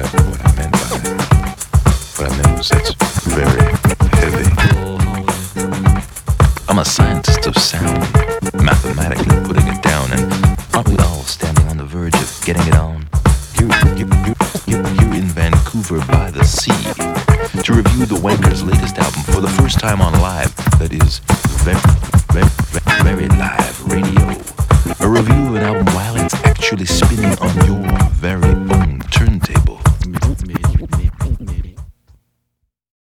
what I meant by that. What I meant was that's very heavy. I'm a scientist of sound, mathematically putting it down, and aren't we all standing on the verge of getting it on? You're in Vancouver by the sea to review the Wankers' latest album for the first time on live, that is, very live radio. A review of an album while it's actually spinning on your